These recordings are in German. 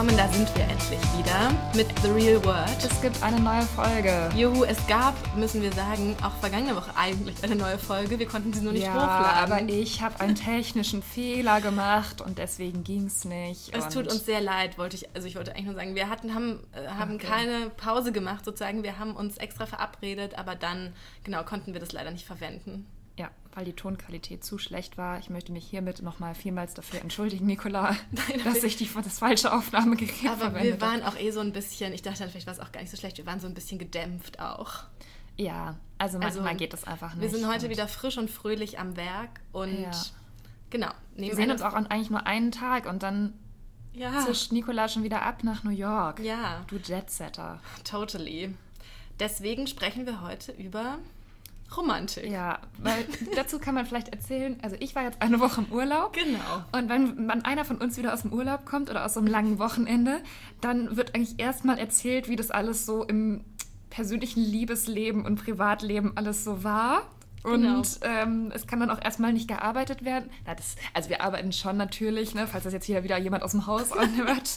willkommen, da sind wir endlich wieder mit The Real Word. Es gibt eine neue Folge. Juhu, es gab, müssen wir sagen, auch vergangene Woche eigentlich eine neue Folge. Wir konnten sie nur nicht hochladen. Aber ich habe einen technischen Fehler gemacht und deswegen ging es nicht. Es tut uns sehr leid, ich wollte eigentlich nur sagen, wir haben keine Pause gemacht sozusagen. Wir haben uns extra verabredet, aber dann, konnten wir das leider nicht verwenden. Ja, weil die Tonqualität zu schlecht war. Ich möchte mich hiermit nochmal vielmals dafür entschuldigen, Nicola, dass ich das falsche Aufnahmegerät verwendet habe. Aber wir waren auch so ein bisschen, ich dachte dann, vielleicht war es auch gar nicht so schlecht, wir waren so ein bisschen gedämpft auch. Ja, also manchmal geht das einfach nicht. Wir sind heute wieder frisch und fröhlich am Werk und wir sehen uns auch eigentlich nur einen Tag und dann zischt Nicola schon wieder ab nach New York. Ja. Du Jetsetter. Totally. Deswegen sprechen wir heute über Romantik. Ja, weil dazu kann man vielleicht erzählen, also ich war jetzt eine Woche im Urlaub. Genau. Und wenn einer von uns wieder aus dem Urlaub kommt oder aus so einem langen Wochenende, dann wird eigentlich erstmal erzählt, wie das alles so im persönlichen Liebesleben und Privatleben alles so war. Und es kann dann auch erstmal nicht gearbeitet werden. Also wir arbeiten schon natürlich, falls das jetzt hier wieder jemand aus dem Haus anhört.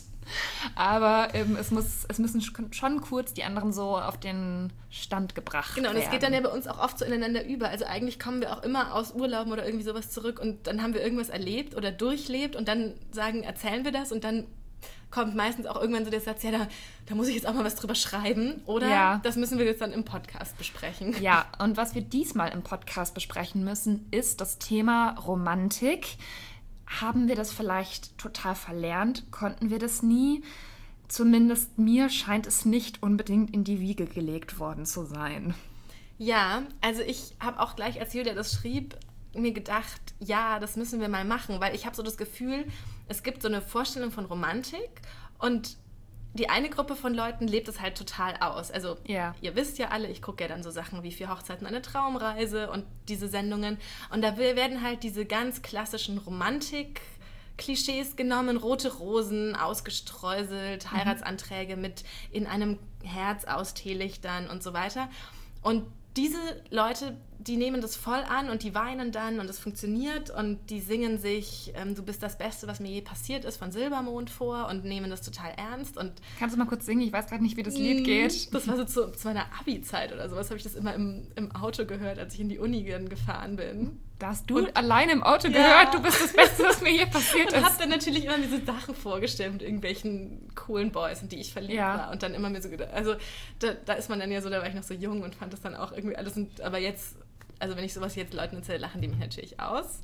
Aber es müssen schon kurz die anderen so auf den Stand gebracht werden. Genau, und es geht dann ja bei uns auch oft so ineinander über. Also eigentlich kommen wir auch immer aus Urlauben oder irgendwie sowas zurück und dann haben wir irgendwas erlebt oder durchlebt und dann erzählen wir das und dann kommt meistens auch irgendwann so der Satz, ja, da muss ich jetzt auch mal was drüber schreiben. Oder das müssen wir jetzt dann im Podcast besprechen. Ja, und was wir diesmal im Podcast besprechen müssen, ist das Thema Romantik. Haben wir das vielleicht total verlernt? Konnten wir das nie? Zumindest mir scheint es nicht unbedingt in die Wiege gelegt worden zu sein. Ja, also ich habe auch gleich, als Julia das schrieb, mir gedacht, ja, das müssen wir mal machen, weil ich habe so das Gefühl, es gibt so eine Vorstellung von Romantik und die eine Gruppe von Leuten lebt es halt total aus. Also ihr wisst ja alle, ich gucke ja dann so Sachen wie 4 Hochzeiten, eine Traumreise und diese Sendungen. Und da werden halt diese ganz klassischen Romantik-Klischees genommen, rote Rosen, ausgestreuselt, Heiratsanträge mit in einem Herz aus Teelichtern und so weiter. Und diese Leute, die nehmen das voll an und die weinen dann und es funktioniert und die singen sich Du bist das Beste, was mir je passiert ist von Silbermond vor und nehmen das total ernst. Und kannst du mal kurz singen? Ich weiß gerade nicht, wie das Lied geht. Das war so zu meiner Abi-Zeit oder sowas, habe ich das immer im Auto gehört, als ich in die Uni gefahren bin. Da hast du alleine im Auto gehört, du bist das Beste, was mir je passiert ist. Und hab dann natürlich immer diese Sachen vorgestellt mit irgendwelchen coolen Boys, in die ich verliebt war. Und dann immer mir so gedacht, also da ist man dann ja so, da war ich noch so jung und fand das dann auch irgendwie alles, aber jetzt, also wenn ich sowas jetzt Leuten erzähle, lachen die mich natürlich aus.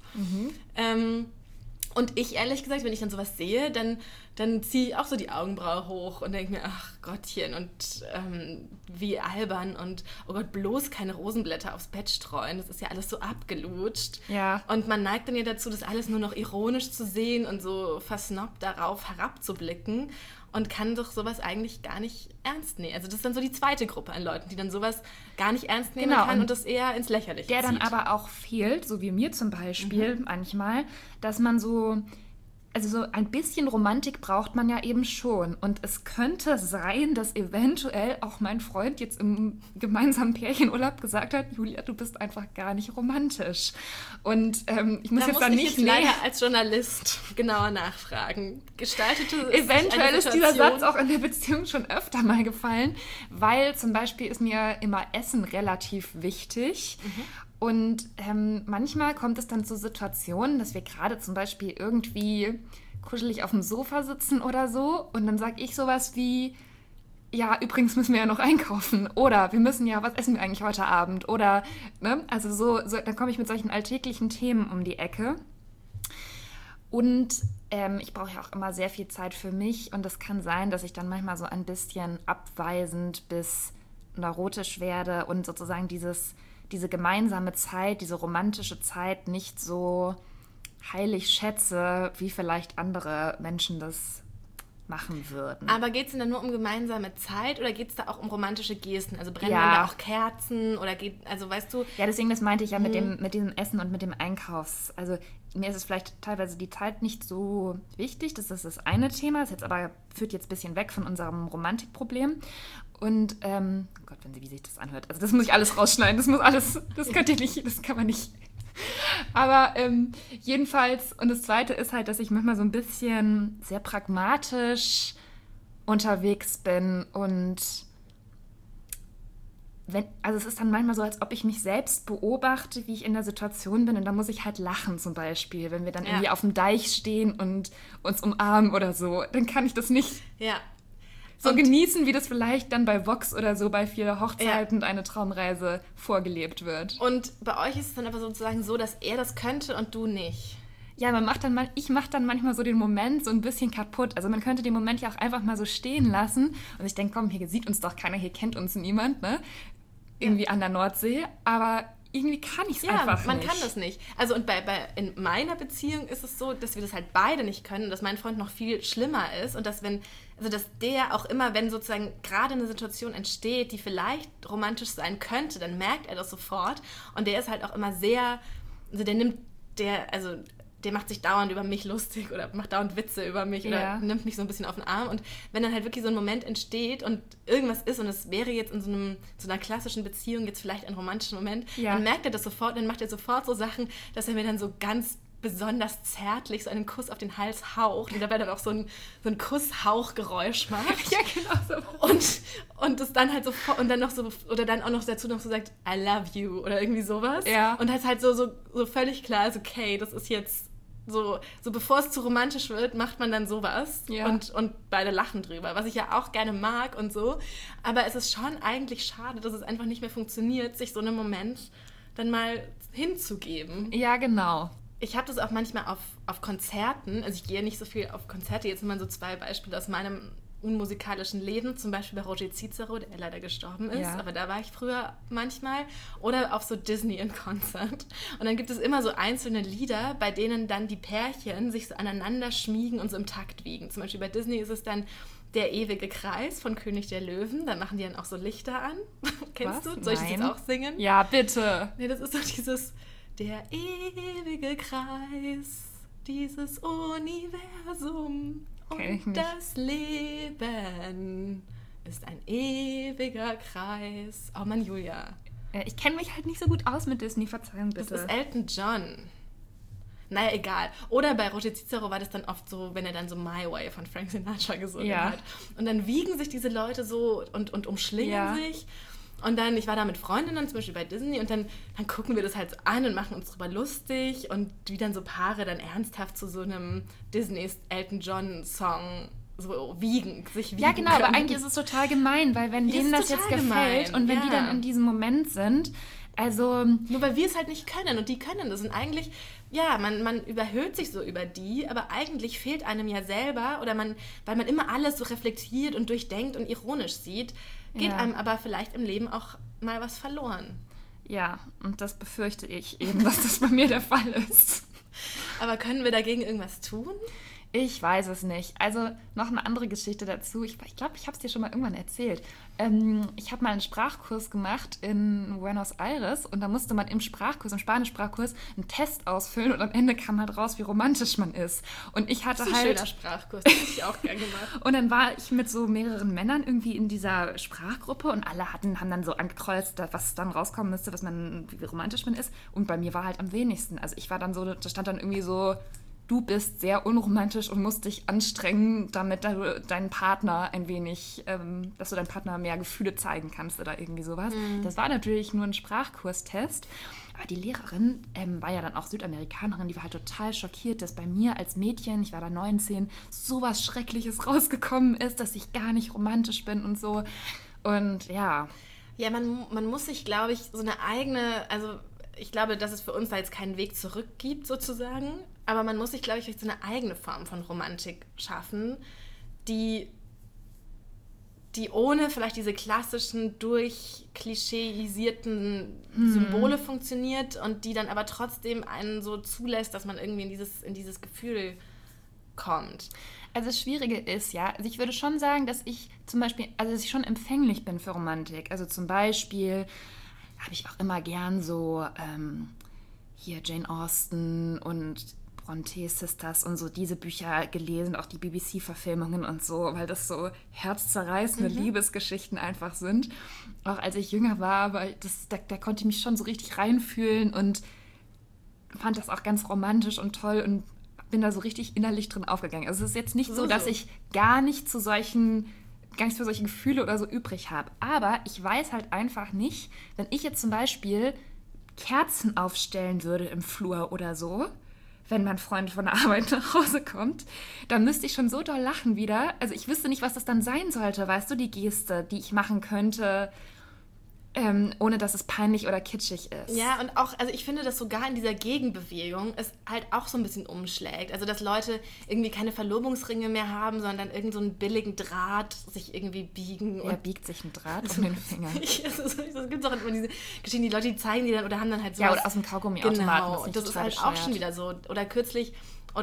Und ich, ehrlich gesagt, wenn ich dann sowas sehe, dann ziehe ich auch so die Augenbraue hoch und denke mir, ach Gottchen, und wie albern und oh Gott, bloß keine Rosenblätter aufs Bett streuen. Das ist ja alles so abgelutscht. Ja. Und man neigt dann ja dazu, das alles nur noch ironisch zu sehen und so versnobbt darauf herabzublicken und kann doch sowas eigentlich gar nicht ernst nehmen. Also das ist dann so die zweite Gruppe an Leuten, die dann sowas gar nicht ernst nehmen kann und das eher ins Lächerliche zieht. Der dann aber auch fehlt, so wie mir zum Beispiel manchmal, dass man so ein bisschen Romantik braucht man ja eben schon. Und es könnte sein, dass eventuell auch mein Freund jetzt im gemeinsamen Pärchenurlaub gesagt hat, Julia, du bist einfach gar nicht romantisch. Und ich muss jetzt dann nicht leider als Journalist genauer nachfragen. Eventuell ist dieser Satz auch in der Beziehung schon öfter mal gefallen, weil zum Beispiel ist mir immer Essen relativ wichtig. Und manchmal kommt es dann zu Situationen, dass wir gerade zum Beispiel irgendwie kuschelig auf dem Sofa sitzen oder so. Und dann sage ich sowas wie, ja, übrigens müssen wir ja noch einkaufen. Oder wir müssen ja, was essen wir eigentlich heute Abend? Oder, also so dann komme ich mit solchen alltäglichen Themen um die Ecke. Und ich brauche ja auch immer sehr viel Zeit für mich. Und es kann sein, dass ich dann manchmal so ein bisschen abweisend bis neurotisch werde und sozusagen diese gemeinsame Zeit, diese romantische Zeit nicht so heilig schätze, wie vielleicht andere Menschen das machen würden. Aber geht es denn dann nur um gemeinsame Zeit oder geht es da auch um romantische Gesten? Also brennen dann da auch Kerzen oder also weißt du... Ja, deswegen, das meinte ich ja mit dem Essen und mit dem Also mir ist es vielleicht teilweise die Zeit nicht so wichtig, das ist das eine Thema, das führt jetzt ein bisschen weg von unserem Romantikproblem. Und, oh Gott, wie sich das anhört. Also das muss ich alles rausschneiden, das kann man nicht. Aber jedenfalls, und das Zweite ist halt, dass ich manchmal so ein bisschen sehr pragmatisch unterwegs bin und also es ist dann manchmal so, als ob ich mich selbst beobachte, wie ich in der Situation bin und da muss ich halt lachen zum Beispiel, wenn wir dann irgendwie auf dem Deich stehen und uns umarmen oder so, dann kann ich das nicht so genießen, wie das vielleicht dann bei Vox oder so bei 4 Hochzeiten und eine Traumreise vorgelebt wird. Und bei euch ist es dann aber sozusagen so, dass er das könnte und du nicht. Ja, ich mache dann manchmal so den Moment so ein bisschen kaputt. Also man könnte den Moment ja auch einfach mal so stehen lassen. Und ich denke, komm, hier sieht uns doch keiner, hier kennt uns niemand, ne? Irgendwie an der Nordsee. Aber irgendwie kann ich es einfach nicht. Ja, man kann das nicht. Also und in meiner Beziehung ist es so, dass wir das halt beide nicht können und dass mein Freund noch viel schlimmer ist und dass dass der auch immer, wenn sozusagen gerade eine Situation entsteht, die vielleicht romantisch sein könnte, dann merkt er das sofort. Und der ist halt auch immer sehr, also der macht sich dauernd über mich lustig oder macht dauernd Witze über mich oder nimmt mich so ein bisschen auf den Arm. Und wenn dann halt wirklich so ein Moment entsteht und irgendwas ist und es wäre jetzt in so einer klassischen Beziehung jetzt vielleicht ein romantischer Moment, dann merkt er das sofort, dann macht er sofort so Sachen, dass er mir dann so ganz besonders zärtlich so einen Kuss auf den Hals haucht und dabei dann auch so ein Kusshauchgeräusch macht. Ja, genau so. Und das dann halt so und dann noch so oder dann auch noch dazu noch so sagt I love you oder irgendwie sowas. Ja. Und das ist halt so völlig klar ist, okay, das ist jetzt so bevor es zu romantisch wird, macht man dann sowas und beide lachen drüber, was ich ja auch gerne mag und so. Aber es ist schon eigentlich schade, dass es einfach nicht mehr funktioniert, sich so einen Moment dann mal hinzugeben. Ja, genau. Ich habe das auch manchmal auf Konzerten, also ich gehe nicht so viel auf Konzerte, jetzt mal so 2 Beispiele aus meinem unmusikalischen Leben, zum Beispiel bei Roger Cicero, der leider gestorben ist, aber da war ich früher manchmal, oder auf so Disney in Konzert. Und dann gibt es immer so einzelne Lieder, bei denen dann die Pärchen sich so aneinander schmiegen und so im Takt wiegen. Zum Beispiel bei Disney ist es dann Der ewige Kreis von König der Löwen, da machen die dann auch so Lichter an. Kennst du? Soll ich das jetzt auch singen? Ja, bitte. Nee, das ist so dieses Der ewige Kreis, dieses Universum. Und das Leben ist ein ewiger Kreis. Oh Mann, Julia. Ich kenne mich halt nicht so gut aus mit Disney, Verzeihung bitte. Das ist Elton John. Naja, egal. Oder bei Roger Cicero war das dann oft so, wenn er dann so My Way von Frank Sinatra gesungen hat. Und dann wiegen sich diese Leute so und umschlingen sich. Und dann, ich war da mit Freundinnen, zum Beispiel bei Disney, und dann gucken wir das halt so an und machen uns drüber lustig und wie dann so Paare dann ernsthaft zu so einem Disney-Elton-John-Song so sich wiegen Ja, genau, können. aber eigentlich ist es total gemein, weil wenn denen das jetzt gefällt und wenn die dann in diesem Moment sind, also... Nur weil wir es halt nicht können und die können das. Und eigentlich, ja, man überhöht sich so über die, aber eigentlich fehlt einem ja selber, oder weil man immer alles so reflektiert und durchdenkt und ironisch sieht, geht einem aber vielleicht im Leben auch mal was verloren. Ja, und das befürchte ich eben, dass das bei mir der Fall ist. Aber können wir dagegen irgendwas tun? Ich weiß es nicht. Also noch eine andere Geschichte dazu. Ich glaube, ich habe es dir schon mal irgendwann erzählt. Ich habe mal einen Sprachkurs gemacht in Buenos Aires und da musste man im Spanischsprachkurs, einen Test ausfüllen und am Ende kam halt raus, wie romantisch man ist. Und ich hatte das ist ein schöner Sprachkurs, das hätte ich auch gerne gemacht. Und dann war ich mit so mehreren Männern irgendwie in dieser Sprachgruppe und alle haben dann so angekreuzt, was dann rauskommen müsste, wie romantisch man ist. Und bei mir war halt am wenigsten. Also ich war dann so, da stand dann irgendwie so: Du bist sehr unromantisch und musst dich anstrengen, damit du deinen Partner ein wenig, dass du deinem Partner mehr Gefühle zeigen kannst oder irgendwie sowas. Das war natürlich nur ein Sprachkurstest. Aber die Lehrerin war ja dann auch Südamerikanerin, die war halt total schockiert, dass bei mir als Mädchen, ich war da 19, sowas Schreckliches rausgekommen ist, dass ich gar nicht romantisch bin und so. Und ja. Ja, man muss sich, glaube ich, so eine eigene, also ich glaube, dass es für uns da jetzt keinen Weg zurück gibt, sozusagen. Aber man muss sich, glaube ich, so eine eigene Form von Romantik schaffen, die ohne vielleicht diese klassischen, durchklischeisierten Symbole funktioniert und die dann aber trotzdem einen so zulässt, dass man irgendwie in dieses Gefühl kommt. Also das Schwierige ist ja, also ich würde schon sagen, dass ich zum Beispiel, also dass ich schon empfänglich bin für Romantik. Also zum Beispiel habe ich auch immer gern so hier Jane Austen und Bronte Sisters und so diese Bücher gelesen, auch die BBC-Verfilmungen und so, weil das so herzzerreißende Liebesgeschichten einfach sind. Auch als ich jünger war, aber da konnte ich mich schon so richtig reinfühlen und fand das auch ganz romantisch und toll und bin da so richtig innerlich drin aufgegangen. Also es ist jetzt nicht so, dass ich gar nicht für solche Gefühle oder so übrig habe. Aber ich weiß halt einfach nicht, wenn ich jetzt zum Beispiel Kerzen aufstellen würde im Flur oder so, wenn mein Freund von der Arbeit nach Hause kommt, dann müsste ich schon so doll lachen wieder. Also ich wüsste nicht, was das dann sein sollte, weißt du, die Geste, die ich machen könnte, ohne dass es peinlich oder kitschig ist. Ja, und auch, also ich finde, dass sogar in dieser Gegenbewegung es halt auch so ein bisschen umschlägt. Also, dass Leute irgendwie keine Verlobungsringe mehr haben, sondern irgend so einen billigen Draht sich irgendwie biegen. Wer biegt sich ein Draht um den Finger? Es gibt auch immer diese Geschichten, die Leute, die zeigen die dann oder haben dann halt so. Ja, oder aus dem Kaugummiautomaten. Genau, und das ist halt bescheuert. Auch schon wieder so. Oder kürzlich,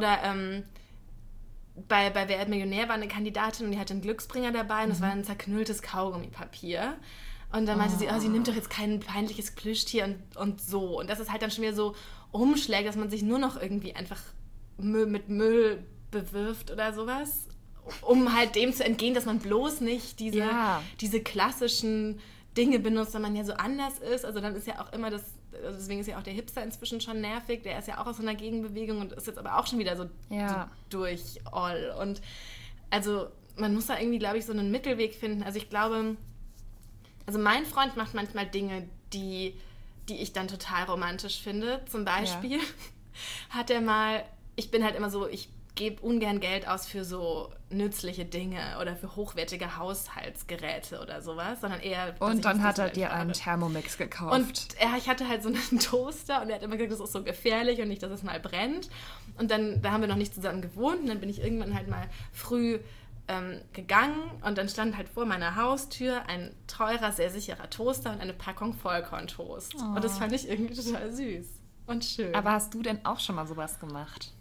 bei Wer wird Millionär war eine Kandidatin und die hatte einen Glücksbringer dabei und das war ein zerknülltes Kaugummipapier. Und dann meinte sie, sie nimmt doch jetzt kein peinliches Plüschtier und so. Und das ist halt dann schon wieder so umschlägt, dass man sich nur noch irgendwie einfach mit Müll bewirft oder sowas, um halt dem zu entgehen, dass man bloß nicht diese klassischen Dinge benutzt, wenn man ja so anders ist. Also dann ist ja auch immer deswegen ist ja auch der Hipster inzwischen schon nervig, der ist ja auch aus so einer Gegenbewegung und ist jetzt aber auch schon wieder so durch all. Und also man muss da irgendwie, glaube ich, so einen Mittelweg finden. Also ich glaube... Also mein Freund macht manchmal Dinge, die ich dann total romantisch finde. Zum Beispiel hat er mal, ich bin halt immer so, ich gebe ungern Geld aus für so nützliche Dinge oder für hochwertige Haushaltsgeräte oder sowas, sondern eher... Und dann hat er dir einen Thermomix gekauft. Und ich hatte halt so einen Toaster und er hat immer gesagt, das ist so gefährlich und nicht, dass es mal brennt. Und dann, da haben wir noch nicht zusammen gewohnt und dann bin ich irgendwann halt mal früh gegangen und dann stand halt vor meiner Haustür ein teurer, sehr sicherer Toaster und eine Packung Vollkorntoast. Oh. Und das fand ich irgendwie total süß und schön. Aber hast du denn auch schon mal sowas gemacht?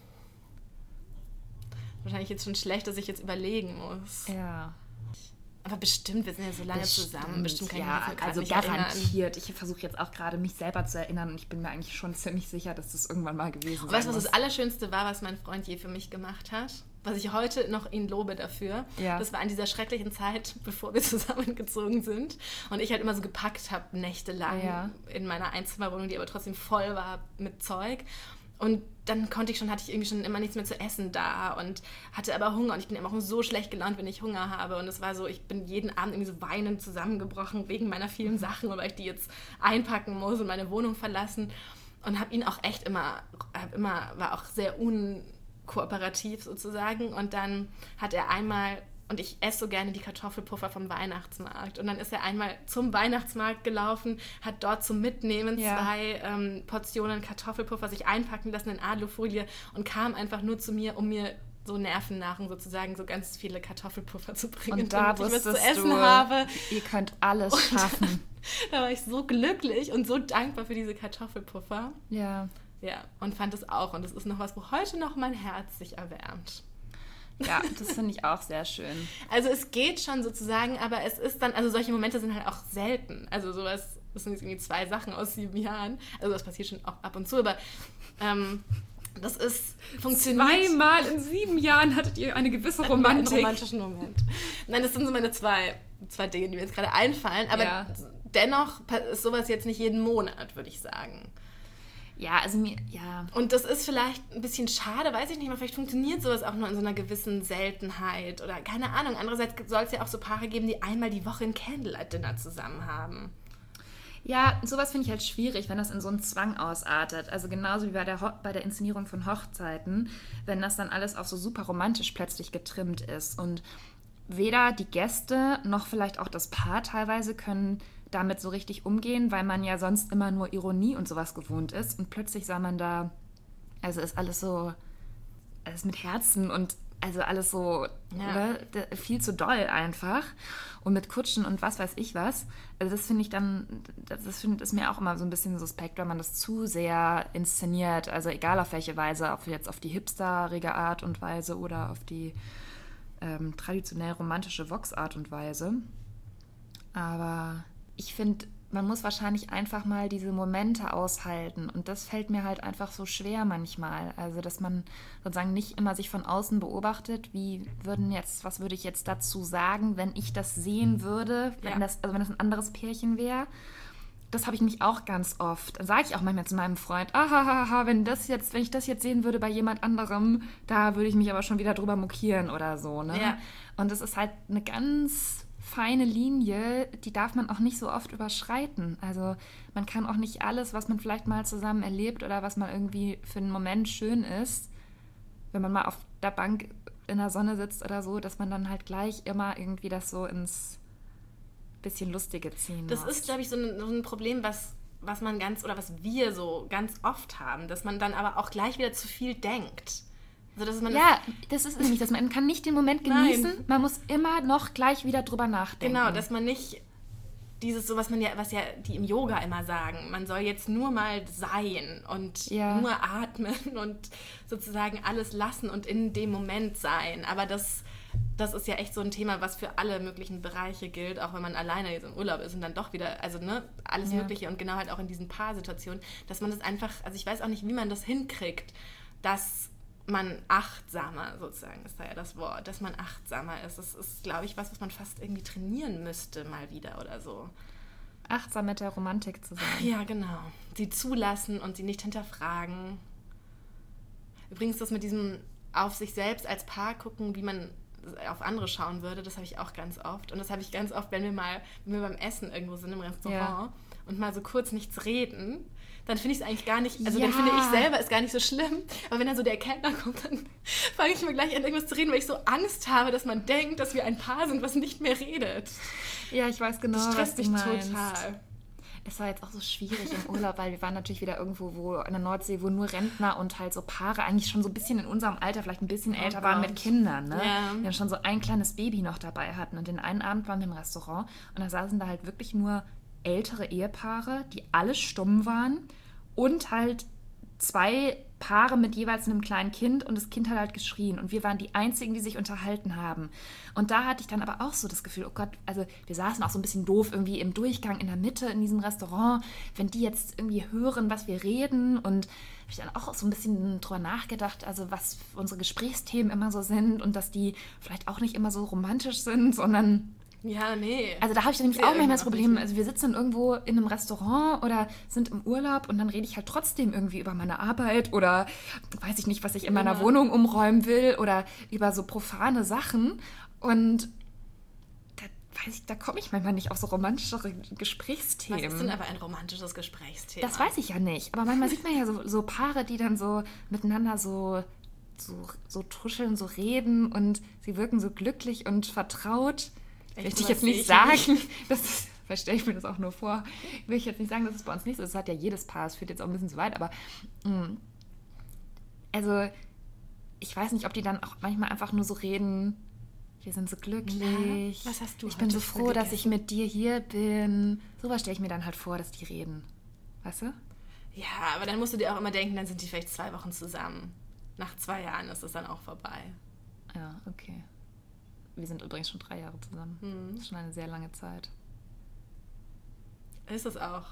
Wahrscheinlich jetzt schon schlecht, dass ich jetzt überlegen muss. Ja. Aber bestimmt, wir sind ja so lange zusammen. Bestimmt kann ich mich also garantiert. Ich versuche jetzt auch gerade, mich selber zu erinnern und ich bin mir eigentlich schon ziemlich sicher, dass das irgendwann mal gewesen ist. Weißt du, was das Allerschönste war, was mein Freund je für mich gemacht hat? Was ich heute noch ihn lobe dafür. Ja. Das war in dieser schrecklichen Zeit, bevor wir zusammengezogen sind. Und ich halt immer so gepackt habe, nächtelang in meiner Einzimmerwohnung, die aber trotzdem voll war mit Zeug. Und dann hatte ich irgendwie schon immer nichts mehr zu essen da und hatte aber Hunger. Und ich bin immer auch so schlecht gelaunt, wenn ich Hunger habe. Und es war so, ich bin jeden Abend irgendwie so weinend zusammengebrochen wegen meiner vielen Sachen, weil ich die jetzt einpacken muss und meine Wohnung verlassen. Und habe ihn auch echt war auch sehr unkooperativ sozusagen. Und dann hat er einmal... Und ich esse so gerne die Kartoffelpuffer vom Weihnachtsmarkt. Und dann ist er einmal zum Weihnachtsmarkt gelaufen, hat dort zum Mitnehmen 2 Portionen Kartoffelpuffer sich einpacken lassen in Alufolie und kam einfach nur zu mir, um mir so Nervennahrung sozusagen so ganz viele Kartoffelpuffer zu bringen. Und da wusstest ich was zu essen habe. Ihr könnt alles schaffen. Da war ich so glücklich und so dankbar für diese Kartoffelpuffer. Ja. Ja, und fand es auch. Und das ist noch was, wo heute noch mein Herz sich erwärmt. Ja, das finde ich auch sehr schön. Also es geht schon sozusagen, aber es ist dann, also solche Momente sind halt auch selten. Also sowas, das sind jetzt irgendwie 2 Sachen aus 7 Jahren. Also das passiert schon auch ab und zu, aber das funktioniert. 2-mal in 7 Jahren hattet ihr eine gewisse Romantik. Einen romantischen Moment. Nein, das sind so meine zwei Dinge, die mir jetzt gerade einfallen, aber dennoch ist sowas jetzt nicht jeden Monat, würde ich sagen. Ja, also Und das ist vielleicht ein bisschen schade, weiß ich nicht, aber vielleicht funktioniert sowas auch nur in so einer gewissen Seltenheit oder keine Ahnung. Andererseits soll es ja auch so Paare geben, die einmal die Woche ein Candlelight-Dinner zusammen haben. Ja, sowas finde ich halt schwierig, wenn das in so einen Zwang ausartet. Also genauso wie bei der Inszenierung von Hochzeiten, wenn das dann alles auch so super romantisch plötzlich getrimmt ist. Und weder die Gäste noch vielleicht auch das Paar teilweise können damit so richtig umgehen, weil man ja sonst immer nur Ironie und sowas gewohnt ist. Und plötzlich sah man da, also ist alles mit Herzen und also alles so viel zu doll einfach. Und mit Kutschen und was weiß ich was. Also das finde ich dann, ist mir auch immer so ein bisschen suspekt, wenn man das zu sehr inszeniert. Also egal auf welche Weise, ob jetzt auf die hipsterige Art und Weise oder auf die traditionell romantische Vox-Art und Weise. Aber ich finde, man muss wahrscheinlich einfach mal diese Momente aushalten. Und das fällt mir halt einfach so schwer manchmal. Also, dass man sozusagen nicht immer sich von außen beobachtet, was würde ich jetzt dazu sagen, wenn ich das sehen würde, wenn das ein anderes Pärchen wäre. das habe ich mich auch ganz oft. Dann sage ich auch manchmal zu meinem Freund, wenn ich das jetzt sehen würde bei jemand anderem, da würde ich mich aber schon wieder drüber mokieren oder so. Ne? Ja. Und das ist halt eine ganz feine Linie, die darf man auch nicht so oft überschreiten. Also man kann auch nicht alles, was man vielleicht mal zusammen erlebt oder was mal irgendwie für einen Moment schön ist, wenn man mal auf der Bank in der Sonne sitzt oder so, dass man dann halt gleich immer irgendwie das so ins bisschen Lustige ziehen muss. Das ist, glaube ich, so ein Problem, was wir so ganz oft haben, dass man dann aber auch gleich wieder zu viel denkt. Also, dass man das ist nämlich das. Man kann nicht den Moment genießen, Nein. Man muss immer noch gleich wieder drüber nachdenken. Genau, dass man nicht dieses, so was ja die im Yoga immer sagen, man soll jetzt nur mal sein und nur atmen und sozusagen alles lassen und in dem Moment sein. Aber das ist ja echt so ein Thema, was für alle möglichen Bereiche gilt, auch wenn man alleine jetzt im Urlaub ist und dann doch wieder, also alles Mögliche und genau halt auch in diesen Paarsituationen, dass man das einfach, also ich weiß auch nicht, wie man das hinkriegt, dass man achtsamer, sozusagen ist da ja das Wort, dass man achtsamer ist. Das ist, glaube ich, was man fast irgendwie trainieren müsste mal wieder oder so. Achtsam mit der Romantik zu sein. Ja, genau. Sie zulassen und sie nicht hinterfragen. Übrigens das mit diesem auf sich selbst als Paar gucken, wie man auf andere schauen würde, das habe ich auch ganz oft. Und das habe ich ganz oft, wenn wir beim Essen irgendwo sind im Restaurant und mal so kurz nichts reden, dann finde ich es eigentlich gar nicht, also dann finde ich selber es gar nicht so schlimm, aber wenn dann so der Kellner kommt, dann fange ich mir gleich an, irgendwas zu reden, weil ich so Angst habe, dass man denkt, dass wir ein Paar sind, was nicht mehr redet. Ja, ich weiß genau, das stresst mich total. Es war jetzt auch so schwierig im Urlaub, weil wir waren natürlich wieder irgendwo an der Nordsee, wo nur Rentner und halt so Paare eigentlich schon so ein bisschen in unserem Alter, vielleicht ein bisschen älter waren mit Kindern, ne? Ja. Die dann schon so ein kleines Baby noch dabei hatten. Und den einen Abend waren wir im Restaurant und da saßen da halt wirklich nur ältere Ehepaare, die alle stumm waren und halt 2 Paare mit jeweils einem kleinen Kind und das Kind hat halt geschrien und wir waren die Einzigen, die sich unterhalten haben. Und da hatte ich dann aber auch so das Gefühl, oh Gott, also wir saßen auch so ein bisschen doof irgendwie im Durchgang in der Mitte in diesem Restaurant, wenn die jetzt irgendwie hören, was wir reden, und habe ich dann auch so ein bisschen drüber nachgedacht, also was unsere Gesprächsthemen immer so sind und dass die vielleicht auch nicht immer so romantisch sind, sondern... Ja, nee. Also da habe ich dann nämlich auch manchmal das Problem, also wir sitzen irgendwo in einem Restaurant oder sind im Urlaub und dann rede ich halt trotzdem irgendwie über meine Arbeit oder weiß ich nicht, was ich in meiner Wohnung umräumen will oder über so profane Sachen, und da komme ich manchmal nicht auf so romantischere Gesprächsthemen. Was ist denn aber ein romantisches Gesprächsthema? Das weiß ich ja nicht, aber manchmal sieht man ja so Paare, die dann so miteinander so tuscheln, so reden und sie wirken so glücklich und vertraut. Will ich jetzt nicht sagen, vielleicht stelle ich mir das auch nur vor, will ich jetzt nicht sagen, dass es bei uns nicht so ist. Das hat ja jedes Paar, es führt jetzt auch ein bisschen zu weit, aber also ich weiß nicht, ob die dann auch manchmal einfach nur so reden, wir sind so glücklich, was hast du ich bin so froh, dass ich mit dir hier bin. Sowas stelle ich mir dann halt vor, dass die reden, weißt du? Ja, aber dann musst du dir auch immer denken, dann sind die vielleicht 2 Wochen zusammen. Nach 2 Jahren ist es dann auch vorbei. Ja, okay. Wir sind übrigens schon 3 Jahre zusammen. Das ist schon eine sehr lange Zeit. Ist es auch.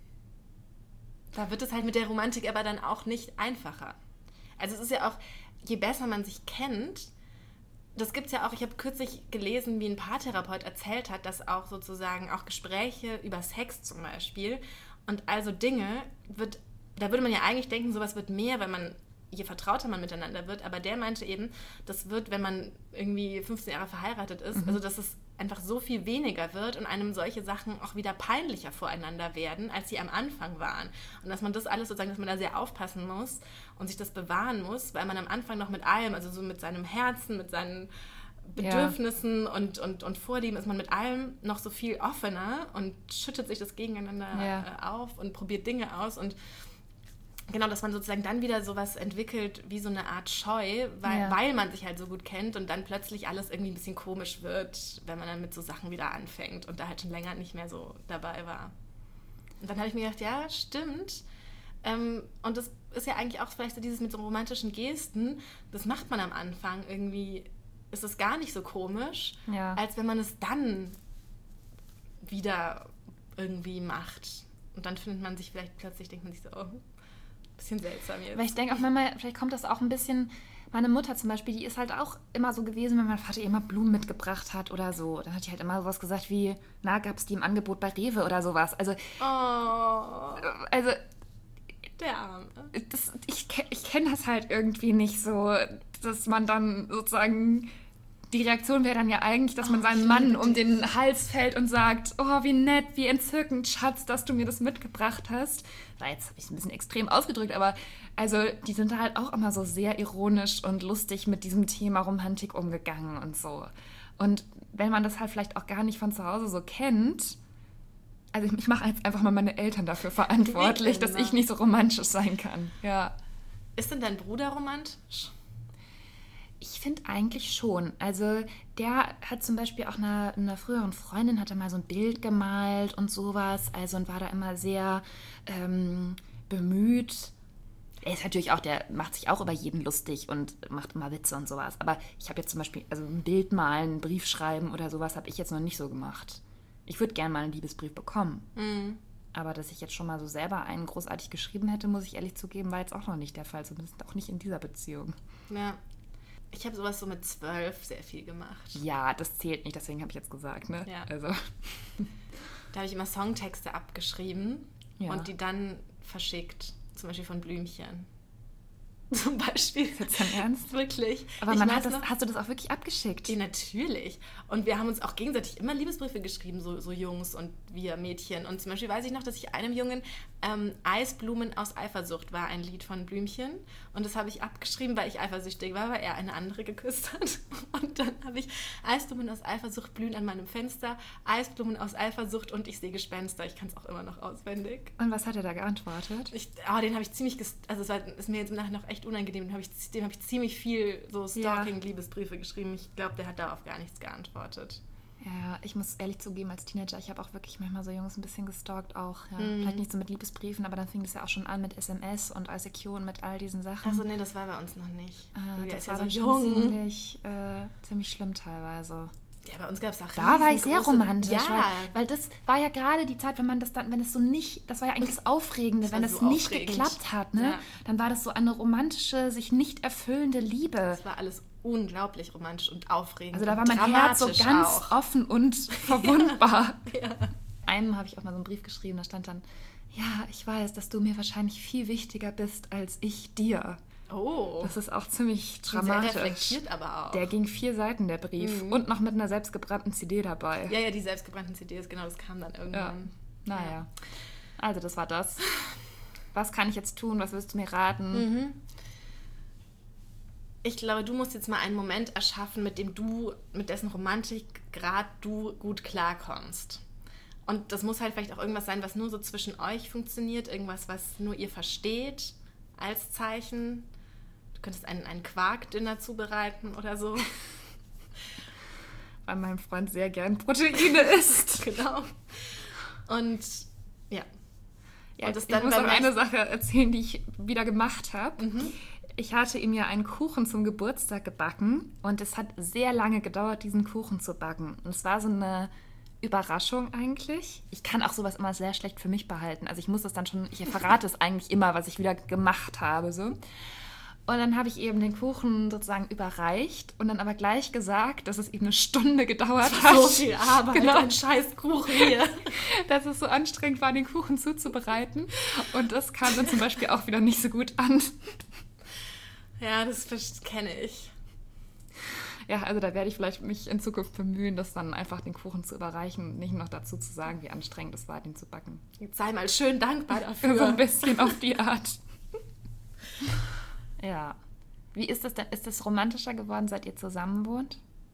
Da wird es halt mit der Romantik aber dann auch nicht einfacher. Also es ist ja auch, je besser man sich kennt, das gibt es ja auch, ich habe kürzlich gelesen, wie ein Paartherapeut erzählt hat, dass auch sozusagen auch Gespräche über Sex zum Beispiel und also Dinge, da würde man ja eigentlich denken, sowas wird mehr, weil man je vertrauter man miteinander wird, aber der meinte eben, das wird, wenn man irgendwie 15 Jahre verheiratet ist, also dass es einfach so viel weniger wird und einem solche Sachen auch wieder peinlicher voreinander werden, als sie am Anfang waren. Und dass man das alles sozusagen, dass man da sehr aufpassen muss und sich das bewahren muss, weil man am Anfang noch mit allem, also so mit seinem Herzen, mit seinen Bedürfnissen und Vorlieben ist man mit allem noch so viel offener und schüttet sich das gegeneinander auf und probiert Dinge aus und genau, dass man sozusagen dann wieder sowas entwickelt wie so eine Art Scheu, weil man sich halt so gut kennt und dann plötzlich alles irgendwie ein bisschen komisch wird, wenn man dann mit so Sachen wieder anfängt und da halt schon länger nicht mehr so dabei war. Und dann habe ich mir gedacht, ja, stimmt. Und das ist ja eigentlich auch vielleicht so dieses mit so romantischen Gesten, das macht man am Anfang irgendwie, ist es gar nicht so komisch, als wenn man es dann wieder irgendwie macht. Und dann findet man sich vielleicht plötzlich, denkt man sich so, oh, bisschen seltsam jetzt. Weil ich denke auch manchmal, vielleicht kommt das auch ein bisschen meine Mutter zum Beispiel, die ist halt auch immer so gewesen, wenn mein Vater ihr immer Blumen mitgebracht hat oder so. Dann hat die halt immer sowas gesagt wie, na, gab es die im Angebot bei Rewe oder sowas. Also, der Arme. Ich kenne das halt irgendwie nicht so, dass man dann sozusagen... Die Reaktion wäre dann ja eigentlich, dass man seinem Mann um den Hals fällt und sagt, oh, wie nett, wie entzückend, Schatz, dass du mir das mitgebracht hast. Jetzt habe ich es ein bisschen extrem ausgedrückt, aber also die sind halt auch immer so sehr ironisch und lustig mit diesem Thema Romantik umgegangen und so. Und wenn man das halt vielleicht auch gar nicht von zu Hause so kennt, also ich mache jetzt einfach mal meine Eltern dafür verantwortlich, dass ich nicht so romantisch sein kann. Ja. Ist denn dein Bruder romantisch? Ich finde eigentlich schon. Also der hat zum Beispiel auch einer früheren Freundin, hat er mal so ein Bild gemalt und sowas. Also und war da immer sehr bemüht. Er ist natürlich auch, der macht sich auch über jeden lustig und macht immer Witze und sowas. Aber ich habe jetzt zum Beispiel, also ein Bild malen, einen Brief schreiben oder sowas habe ich jetzt noch nicht so gemacht. Ich würde gerne mal einen Liebesbrief bekommen. Mhm. Aber dass ich jetzt schon mal so selber einen großartig geschrieben hätte, muss ich ehrlich zugeben, war jetzt auch noch nicht der Fall. Zumindest auch nicht in dieser Beziehung. Ja. Ich habe sowas so mit 12 sehr viel gemacht. Ja, das zählt nicht, deswegen habe ich jetzt gesagt, ne? Ja. Also. Da habe ich immer Songtexte abgeschrieben und die dann verschickt. Zum Beispiel von Blümchen. Zum Beispiel. Ist das dein Ernst? Wirklich. Aber hast du das auch wirklich abgeschickt? Ja, natürlich. Und wir haben uns auch gegenseitig immer Liebesbriefe geschrieben, so Jungs und wir Mädchen. Und zum Beispiel weiß ich noch, dass ich einem Jungen Eisblumen aus Eifersucht war ein Lied von Blümchen. Und das habe ich abgeschrieben, weil ich eifersüchtig war, weil er eine andere geküsst hat. Und dann habe ich Eisblumen aus Eifersucht blühen an meinem Fenster, Eisblumen aus Eifersucht und ich sehe Gespenster. Ich kann es auch immer noch auswendig. Und was hat er da geantwortet? Den habe ich ziemlich, also ist mir jetzt im Nachhinein noch echt unangenehm. Dem habe ich ziemlich viel so Stalking-Liebesbriefe geschrieben. Ich glaube, der hat darauf gar nichts geantwortet. Ja, ich muss ehrlich zugeben, als Teenager, ich habe auch wirklich manchmal so Jungs ein bisschen gestalkt auch. Ja. Vielleicht nicht so mit Liebesbriefen, aber dann fing das ja auch schon an mit SMS und ICQ und mit all diesen Sachen. Achso, nee, das war bei uns noch nicht. Das war dann schon ziemlich schlimm teilweise. Ja, bei uns gab es auch da war ich sehr romantisch, weil das war ja gerade die Zeit, das war ja eigentlich das Aufregende, wenn es nicht geklappt hat, ne? Ja. Dann war das so eine romantische, sich nicht erfüllende Liebe. Das war alles unglaublich romantisch und aufregend. Also da war mein Herz so ganz offen und verwundbar. Ja. Einem habe ich auch mal so einen Brief geschrieben, da stand dann, ja, ich weiß, dass du mir wahrscheinlich viel wichtiger bist als ich dir. Oh. Das ist auch ziemlich dramatisch. Sehr reflektiert aber auch. Der ging 4 Seiten, der Brief. Und noch mit einer selbstgebrannten CD dabei. Ja, die selbstgebrannten CDs, genau, das kam dann irgendwann. Ja. Naja. Also das war das. Was kann ich jetzt tun? Was willst du mir raten? Ich glaube, du musst jetzt mal einen Moment erschaffen, mit dessen Romantikgrad du gut klarkommst. Und das muss halt vielleicht auch irgendwas sein, was nur so zwischen euch funktioniert, irgendwas, was nur ihr versteht als Zeichen. Du könntest einen Quarkdünner zubereiten oder so. Weil mein Freund sehr gern Proteine isst. Genau. Und ja. Und ich muss noch eine Sache erzählen, die ich wieder gemacht habe. Ich hatte ihm ja einen Kuchen zum Geburtstag gebacken und es hat sehr lange gedauert, diesen Kuchen zu backen. Und es war so eine Überraschung eigentlich. Ich kann auch sowas immer sehr schlecht für mich behalten. Also ich muss das dann schon, ich verrate es eigentlich immer, was ich wieder gemacht habe. So. Und dann habe ich eben den Kuchen sozusagen überreicht und dann aber gleich gesagt, dass es eben eine Stunde gedauert hat. So viel Arbeit, ein scheiß Kuchen hier. Dass es so anstrengend war, den Kuchen zuzubereiten. Und das kam dann zum Beispiel auch wieder nicht so gut an. Ja, das kenne ich. Ja, also da werde ich vielleicht mich in Zukunft bemühen, das dann einfach den Kuchen zu überreichen und nicht noch dazu zu sagen, wie anstrengend es war, den zu backen. Jetzt sei mal schön dankbar dafür. So ein bisschen auf die Art. Ja. Wie ist das denn? Ist das romantischer geworden, seit ihr zusammen wohnt?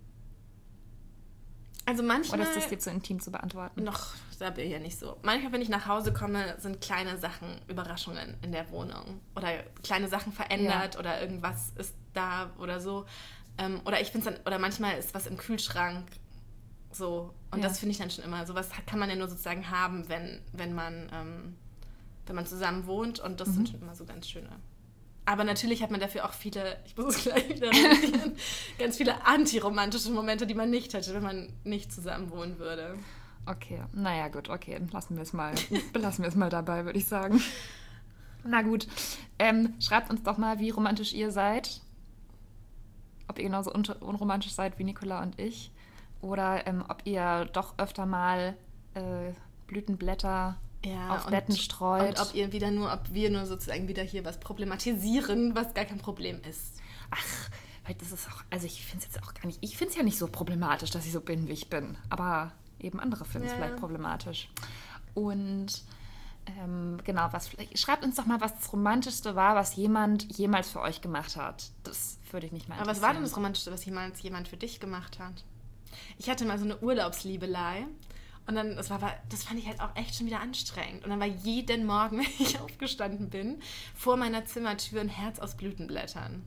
Also manchmal... Oder ist das dir zu intim zu beantworten? Noch, da bin ich ja nicht so. Manchmal, wenn ich nach Hause komme, sind kleine Sachen, Überraschungen in der Wohnung. Oder kleine Sachen verändert oder irgendwas ist da oder so. Oder ich finde es dann, oder manchmal ist was im Kühlschrank so. Und das finde ich dann schon immer, sowas kann man ja nur sozusagen haben, wenn man zusammen wohnt. Und das sind schon immer so ganz schöne. Aber natürlich hat man dafür auch viele, ich muss es gleich wieder revidieren, ganz viele antiromantische Momente, die man nicht hätte, wenn man nicht zusammen wohnen würde. Okay, naja gut, okay, belassen wir es mal dabei, würde ich sagen. Na gut, schreibt uns doch mal, wie romantisch ihr seid. ob ihr genauso unromantisch seid wie Nicola und ich. Oder ob ihr doch öfter mal Blütenblätter auf Betten streut. Und ob wir nur sozusagen wieder hier was problematisieren, was gar kein Problem ist. Ach, weil das ist auch, also ich finde es jetzt auch gar nicht, ich finde es ja nicht so problematisch, dass ich so bin, wie ich bin. Aber eben andere finden es vielleicht problematisch. Und genau, schreibt uns doch mal, was das Romantischste war, was jemand jemals für euch gemacht hat. Das würde ich nicht mal interessieren. Aber was war denn das Romantischste, was jemals jemand für dich gemacht hat? Ich hatte mal so eine Urlaubsliebelei und dann, das fand ich halt auch echt schon wieder anstrengend. Und dann war jeden Morgen, wenn ich aufgestanden bin, vor meiner Zimmertür ein Herz aus Blütenblättern.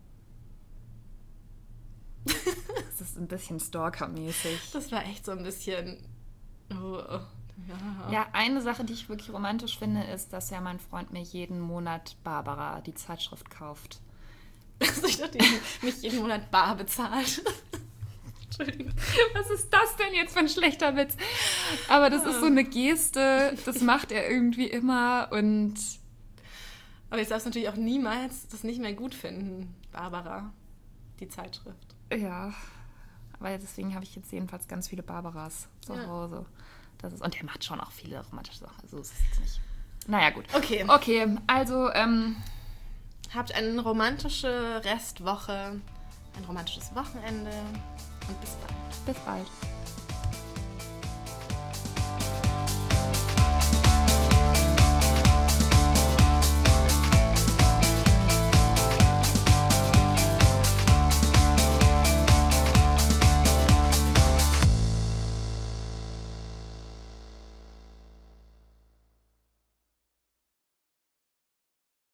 Das ist ein bisschen Stalker-mäßig. Das war echt so ein bisschen... Ja, eine Sache, die ich wirklich romantisch finde, ist, dass ja mein Freund mir jeden Monat Barbara, die Zeitschrift, kauft. Also ich dachte, mich jeden Monat bar bezahlt. Entschuldigung, was ist das denn jetzt für ein schlechter Witz? Aber das ist so eine Geste, das macht er irgendwie immer und... Aber ich darf es natürlich auch niemals das nicht mehr gut finden, Barbara, die Zeitschrift. Ja, aber deswegen habe ich jetzt jedenfalls ganz viele Barbaras zu Hause. Und der macht schon auch viele romantische Sachen, also ist es jetzt nicht. Naja, gut. Okay, also... habt eine romantische Restwoche, ein romantisches Wochenende und bis bald. Bis bald.